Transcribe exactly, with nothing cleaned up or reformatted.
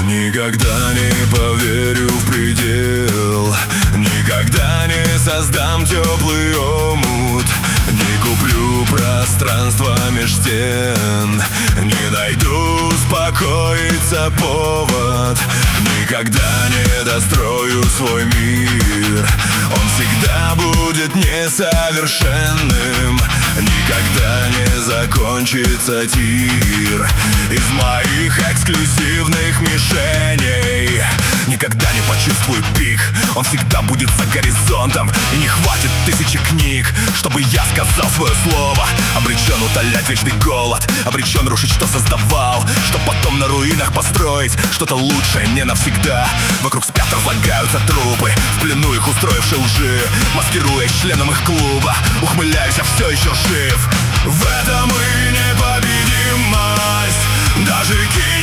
Никогда не поверю в предел, никогда не создам теплый омут, не куплю пространство меж стен, не найду успокоиться повод. Никогда не дострою свой мир, он всегда будет несовершенным. Никогда не закончится тир из моих эксклюзивных мишеней. Никогда не почувствую пик, он всегда будет за горизонтом. И не хватит тысячи книг, чтобы я сказал свое слово. Обречен утолять вечный голод, обречен рушить, что создавал, чтоб потом на руинах построить что-то лучшее не навсегда. Вокруг спят, разлагаются трупы, в плену их устроившей лжи, маскируясь членом их клуба. Ухмыляюсь, я все еще жив. В этом и непобедимость. Даже ки